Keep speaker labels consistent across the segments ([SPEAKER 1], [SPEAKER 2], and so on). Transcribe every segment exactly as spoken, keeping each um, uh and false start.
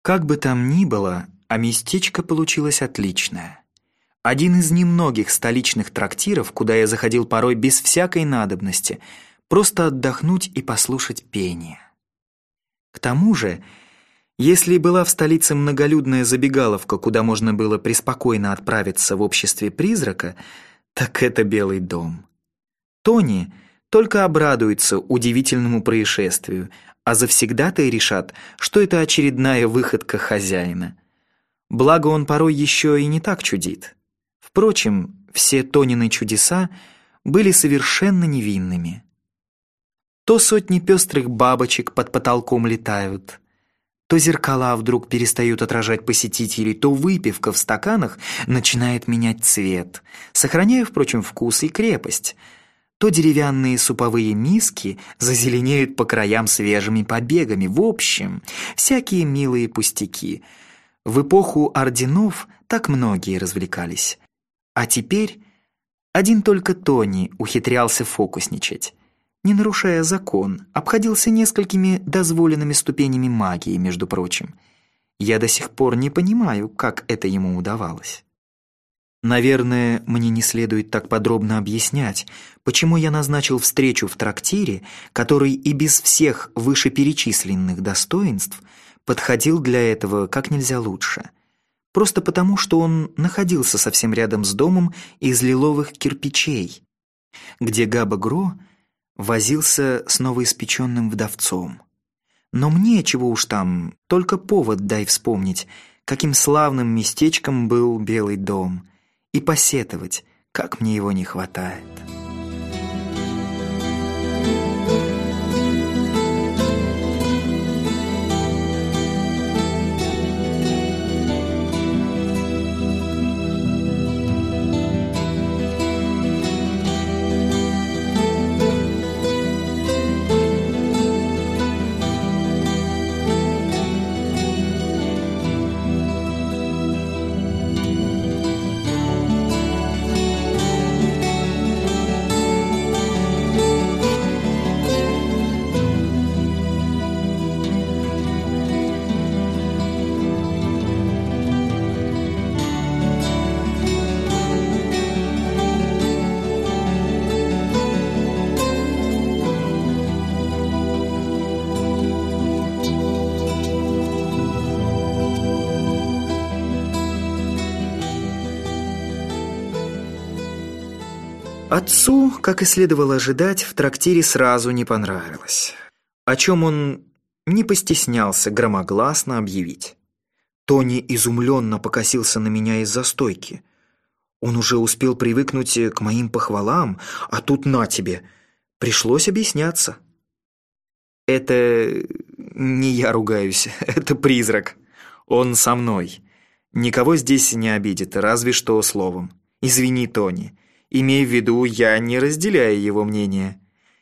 [SPEAKER 1] Как бы там ни было, а местечко получилось отличное. Один из немногих столичных трактиров, куда я заходил порой без всякой надобности, просто отдохнуть и послушать пение. К тому же, если была в столице многолюдная забегаловка, куда можно было преспокойно отправиться в обществе призрака, так это Белый дом. Тони только обрадуется удивительному происшествию, а завсегдатаи решат, что это очередная выходка хозяина. Благо он порой еще и не так чудит. Впрочем, все Тонины чудеса были совершенно невинными. То сотни пестрых бабочек под потолком летают, то зеркала вдруг перестают отражать посетителей, то выпивка в стаканах начинает менять цвет, сохраняя, впрочем, вкус и крепость, то деревянные суповые миски зазеленеют по краям свежими побегами. В общем, всякие милые пустяки. В эпоху орденов так многие развлекались. А теперь один только Тони ухитрялся фокусничать. Не нарушая закон, обходился несколькими дозволенными ступенями магии, между прочим. Я до сих пор не понимаю, как это ему удавалось. Наверное, мне не следует так подробно объяснять, почему я назначил встречу в трактире, который и без всех вышеперечисленных достоинств подходил для этого как нельзя лучше. Просто потому, что он находился совсем рядом с домом из лиловых кирпичей, где Габа Гро возился с новоиспеченным вдовцом. Но мне, чего уж там, только повод дай вспомнить, каким славным местечком был Белый дом, и посетовать, как мне его не хватает. Отцу, как и следовало ожидать, в трактире сразу не понравилось, о чем он не постеснялся громогласно объявить. Тони изумленно покосился на меня из-за стойки. Он уже успел привыкнуть к моим похвалам, а тут на тебе. Пришлось объясняться. Это не я ругаюсь, это призрак. Он со мной. Никого здесь не обидит, разве что словом. Извини, Тони. Имей в виду, я не разделяю его мнение.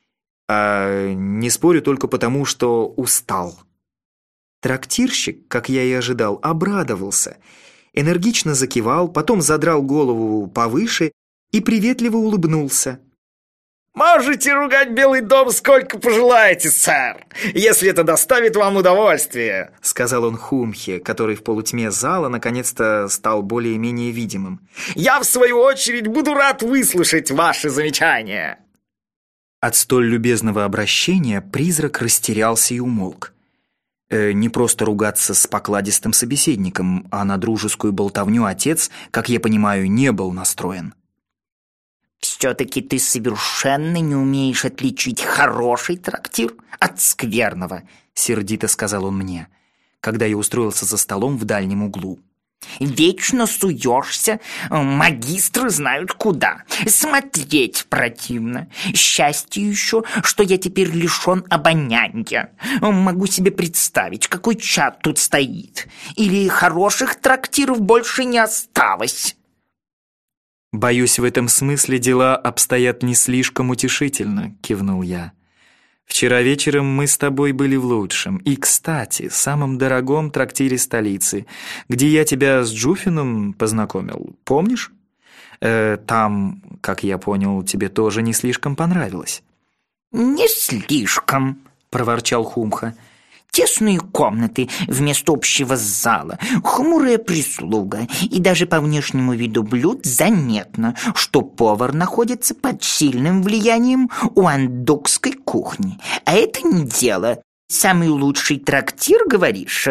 [SPEAKER 1] А не спорю только потому, что устал. Трактирщик, как я и ожидал, обрадовался. Энергично закивал, потом задрал голову повыше и приветливо улыбнулся.
[SPEAKER 2] «Можете ругать Белый дом сколько пожелаете, сэр, если это доставит вам удовольствие»,
[SPEAKER 1] — сказал он Хумхе, который в полутьме зала наконец-то стал более-менее видимым.
[SPEAKER 2] «Я, в свою очередь, буду рад выслушать ваши замечания».
[SPEAKER 1] От столь любезного обращения призрак растерялся и умолк. Э, не просто ругаться с покладистым собеседником, а на дружескую болтовню отец, как я понимаю, не был настроен.
[SPEAKER 3] «Все-таки ты совершенно не умеешь отличить хороший трактир от скверного», — сердито сказал он мне, когда я устроился за столом в дальнем углу. «Вечно суешься, магистры знают куда. Смотреть противно. Счастье еще, что я теперь лишен обоняния. Могу себе представить, какой чад тут стоит. Или хороших трактиров больше не осталось».
[SPEAKER 1] «Боюсь, в этом смысле дела обстоят не слишком утешительно», — кивнул я. «Вчера вечером мы с тобой были в лучшем и, кстати, самом дорогом трактире столицы, где я тебя с Джуфином познакомил. Помнишь? Э, там, как я понял, тебе тоже не слишком понравилось».
[SPEAKER 3] «Не слишком», —
[SPEAKER 1] проворчал Хумха.
[SPEAKER 3] Тесные комнаты вместо общего зала, хмурая прислуга, и даже по внешнему виду блюд заметно, что повар находится под сильным влиянием уандокской кухни. А это не дело. Самый лучший трактир, говоришь?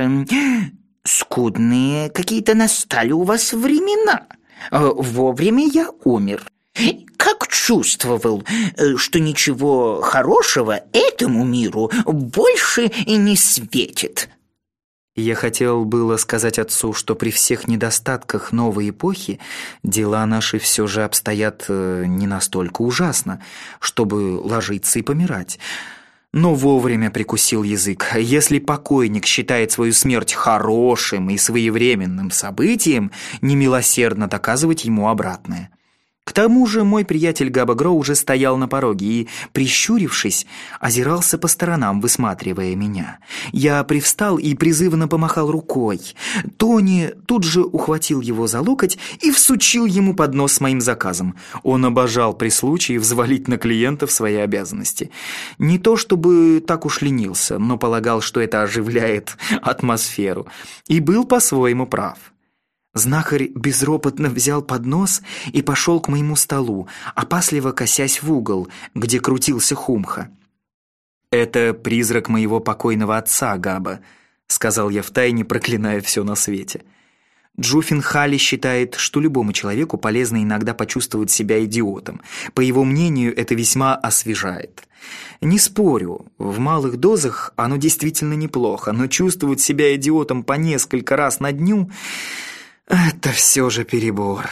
[SPEAKER 3] Скудные какие-то настали у вас времена. Вовремя я умер. Как чувствовал, что ничего хорошего этому миру больше и не светит.
[SPEAKER 1] Я хотел было сказать отцу, что при всех недостатках новой эпохи дела наши все же обстоят не настолько ужасно, чтобы ложиться и помирать. Но вовремя прикусил язык. Если покойник считает свою смерть хорошим и своевременным событием, немилосердно доказывать ему обратное. К тому же мой приятель Габа-Гро уже стоял на пороге и, прищурившись, озирался по сторонам, высматривая меня. Я привстал и призывно помахал рукой. Тони тут же ухватил его за локоть и всучил ему поднос с моим заказом. Он обожал при случае взвалить на клиентов свои обязанности. Не то чтобы так уж ленился, но полагал, что это оживляет атмосферу. И был по-своему прав. Знахарь безропотно взял поднос и пошел к моему столу, опасливо косясь в угол, где крутился Хумха. «Это призрак моего покойного отца, Габа», — сказал я втайне, проклиная все на свете. Джуфин Хали считает, что любому человеку полезно иногда почувствовать себя идиотом. По его мнению, это весьма освежает. Не спорю, в малых дозах оно действительно неплохо, но чувствовать себя идиотом по несколько раз на дню — это все же перебор.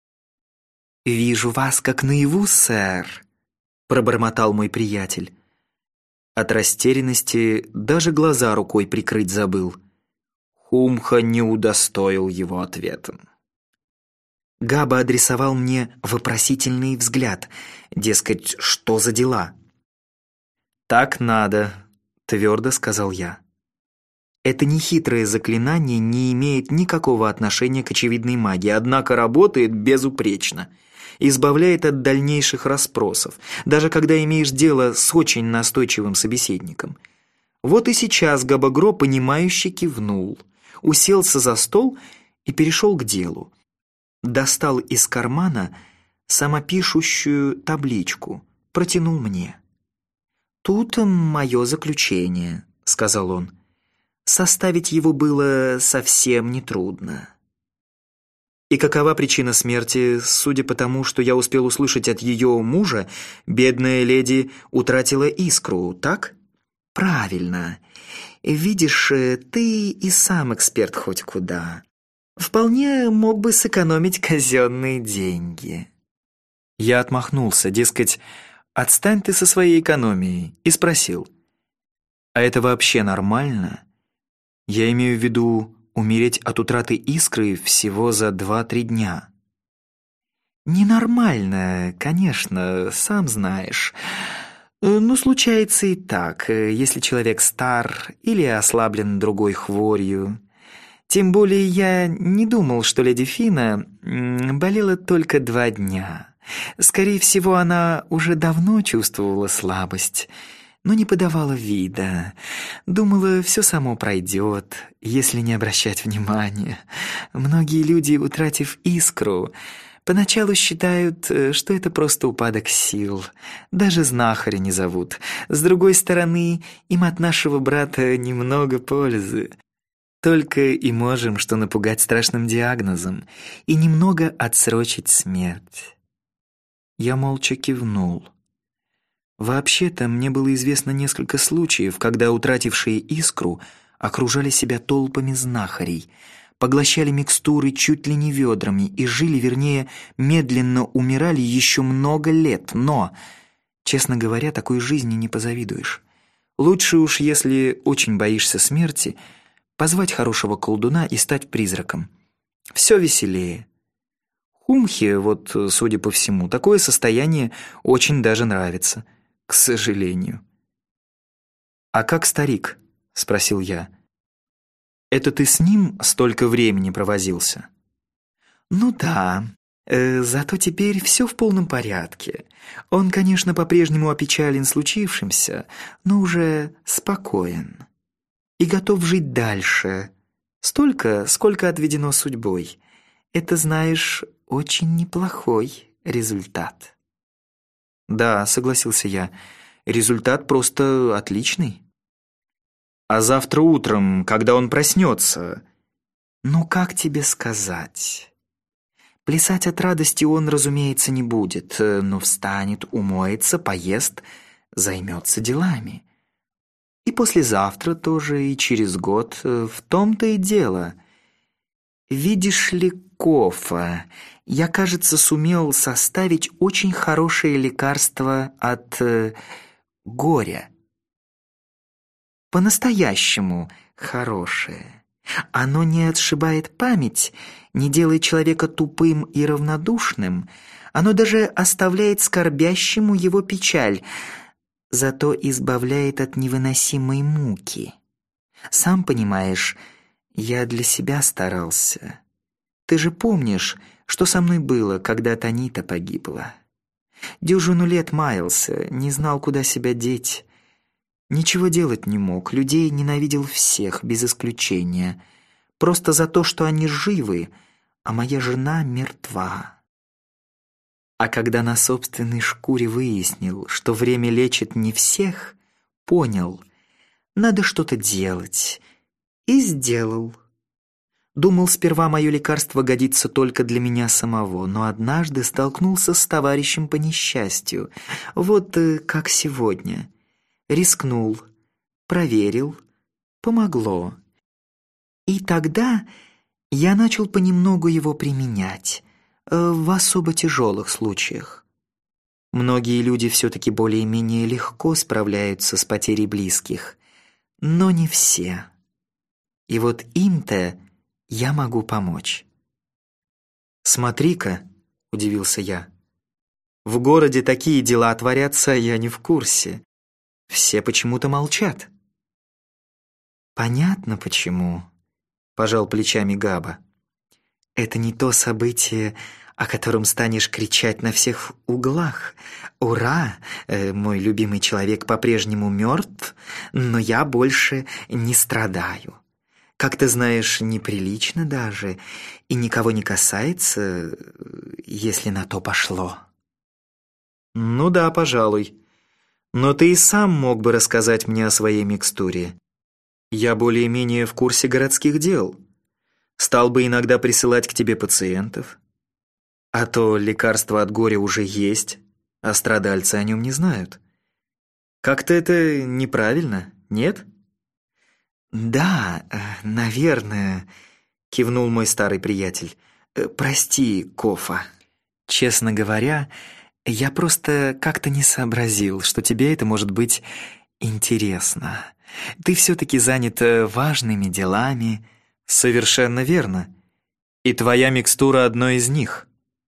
[SPEAKER 1] «Вижу вас как наяву, сэр», — пробормотал мой приятель. От растерянности даже глаза рукой прикрыть забыл. Хумха не удостоил его ответом. Габа адресовал мне вопросительный взгляд, дескать, что за дела? «Так надо», — твердо сказал я. Это нехитрое заклинание не имеет никакого отношения к очевидной магии, однако работает безупречно. Избавляет от дальнейших расспросов, даже когда имеешь дело с очень настойчивым собеседником. Вот и сейчас Габа-Гро понимающе кивнул, уселся за стол и перешел к делу. Достал из кармана самопишущую табличку, протянул мне. «Тут мое заключение», — сказал он. Составить его было совсем нетрудно. И какова причина смерти? Судя по тому, что я успел услышать от ее мужа, бедная леди утратила искру, так? Правильно. Видишь, ты и сам эксперт хоть куда. Вполне мог бы сэкономить казенные деньги. Я отмахнулся, дескать, отстань ты со своей экономией, и спросил, а это вообще нормально? Я имею в виду умереть от утраты искры всего за два-три дня. Ненормально, конечно, сам знаешь. Но случается и так, если человек стар или ослаблен другой хворью. Тем более я не думал, что леди Фина болела только два дня. Скорее всего, она уже давно чувствовала слабость, но не подавала вида. Думала, все само пройдет, если не обращать внимания. Многие люди, утратив искру, поначалу считают, что это просто упадок сил. Даже знахаря не зовут. С другой стороны, им от нашего брата немного пользы. Только и можем, что напугать страшным диагнозом и немного отсрочить смерть. Я молча кивнул. Вообще-то мне было известно несколько случаев, когда утратившие искру окружали себя толпами знахарей, поглощали микстуры чуть ли не ведрами и жили, вернее, медленно умирали еще много лет, но, честно говоря, такой жизни не позавидуешь. Лучше уж, если очень боишься смерти, позвать хорошего колдуна и стать призраком. Все веселее. Хумхе, вот, судя по всему, такое состояние очень даже нравится. К сожалению. «А как старик?» — спросил я. «Это ты с ним столько времени провозился?» «Ну да, э, зато теперь все в полном порядке. Он, конечно, по-прежнему опечален случившимся, но уже спокоен». и готов жить дальше. Столько, сколько отведено судьбой. Это, знаешь, очень неплохой результат». «Да», — согласился я, — «результат просто отличный». «А завтра утром, когда он проснется...» «Ну, как тебе сказать? Плясать от радости он, разумеется, не будет, но встанет, умоется, поест, займется делами. И послезавтра тоже, и через год. В том-то и дело. Видишь ли, Кофа, я, кажется, сумел составить очень хорошее лекарство от э, горя. По-настоящему хорошее. Оно не отшибает память, не делает человека тупым и равнодушным, оно даже оставляет скорбящему его печаль, зато избавляет от невыносимой муки. Сам понимаешь, я для себя старался. Ты же помнишь, что со мной было, когда Танита погибла? Дюжину лет маялся, не знал, куда себя деть. Ничего делать не мог, людей ненавидел всех, без исключения. Просто за то, что они живы, а моя жена мертва. А когда на собственной шкуре выяснил, что время лечит не всех, понял, надо что-то делать. И сделал. Думал, сперва мое лекарство годится только для меня самого, но однажды столкнулся с товарищем по несчастью. Вот э, как сегодня. Рискнул, проверил, помогло. И тогда я начал понемногу его применять, э, в особо тяжелых случаях. Многие люди все-таки более-менее легко справляются с потерей близких, но не все. И вот им-то я могу помочь. «Смотри-ка», — удивился я, — «в городе такие дела творятся, я не в курсе. Все почему-то молчат». «Понятно, почему», — пожал плечами Габа. «Это не то событие, о котором станешь кричать на всех углах. Ура! Э, мой любимый человек по-прежнему мертв, но я больше не страдаю. Как ты знаешь, неприлично даже, и никого не касается, если на то пошло». «Ну да, пожалуй. Но ты и сам мог бы рассказать мне о своей микстуре. Я более-менее в курсе городских дел. Стал бы иногда присылать к тебе пациентов. А то лекарство от горя уже есть, а страдальцы о нем не знают. Как-то это неправильно, нет?» «Да, наверное», — кивнул мой старый приятель. «Прости, Кофа. Честно говоря, я просто как-то не сообразил, что тебе это может быть интересно. Ты все-таки занят важными делами». «Совершенно верно. И твоя микстура одной из них».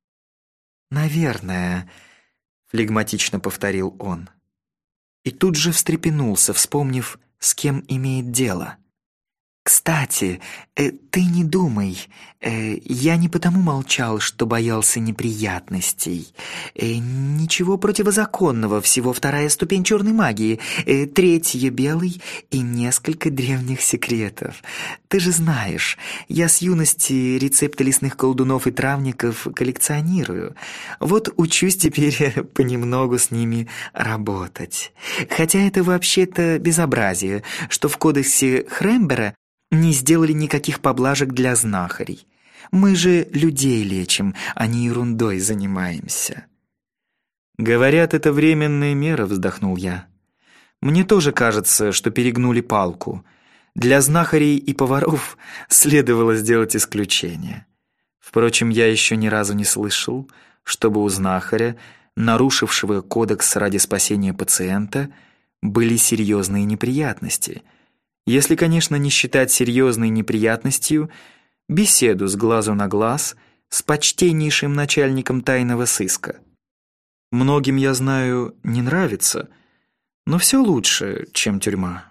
[SPEAKER 1] «Наверное», — флегматично повторил он. И тут же встрепенулся, вспомнив, с кем имеет дело. «Кстати, э, ты не думай, э, я не потому молчал, что боялся неприятностей. Э, ничего противозаконного, всего вторая ступень черной магии, э, третья белый и несколько древних секретов. Ты же знаешь, я с юности рецепты лесных колдунов и травников коллекционирую. Вот учусь теперь понемногу с ними работать. Хотя это вообще-то безобразие, что в кодексе Хрембера не сделали никаких поблажек для знахарей. Мы же людей лечим, а не ерундой занимаемся». «Говорят, это временная мера», — вздохнул я. «Мне тоже кажется, что перегнули палку. Для знахарей и поваров следовало сделать исключение. Впрочем, я еще ни разу не слышал, чтобы у знахаря, нарушившего кодекс ради спасения пациента, были серьезные неприятности. Если, конечно, не считать серьезной неприятностью беседу с глазу на глаз с почтеннейшим начальником тайного сыска. Многим, я знаю, не нравится, но все лучше, чем тюрьма».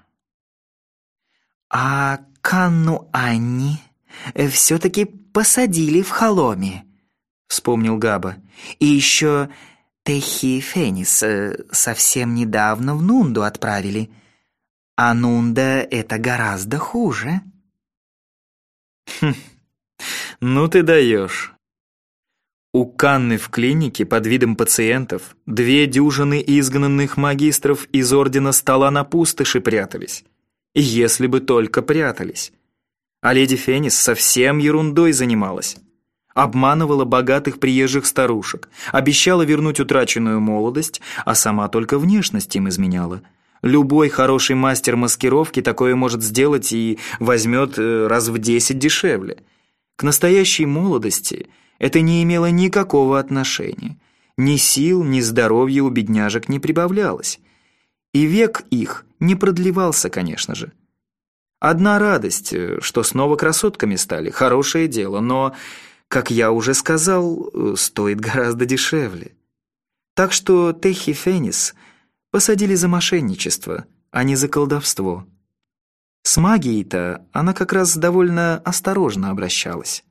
[SPEAKER 3] «А Канну Анни все-таки посадили в Холоме», — вспомнил Габа. «И еще Техи Фенис совсем недавно в Нунду отправили. Анунда — это гораздо хуже.
[SPEAKER 1] Хм, ну ты даешь. У Канны в клинике под видом пациентов две дюжины изгнанных магистров из Ордена Стола на пустоши прятались. Если бы только прятались. А леди Фенис совсем ерундой занималась. Обманывала богатых приезжих старушек, обещала вернуть утраченную молодость, а сама только внешность им изменяла. Любой хороший мастер маскировки такое может сделать и возьмет раз в десять дешевле. К настоящей молодости это не имело никакого отношения. Ни сил, ни здоровья у бедняжек не прибавлялось. И век их не продлевался, конечно же. Одна радость, что снова красотками стали, хорошее дело, но, как я уже сказал, стоит гораздо дешевле. Так что Техи Фенис посадили за мошенничество, а не за колдовство. С магией-то она как раз довольно осторожно обращалась.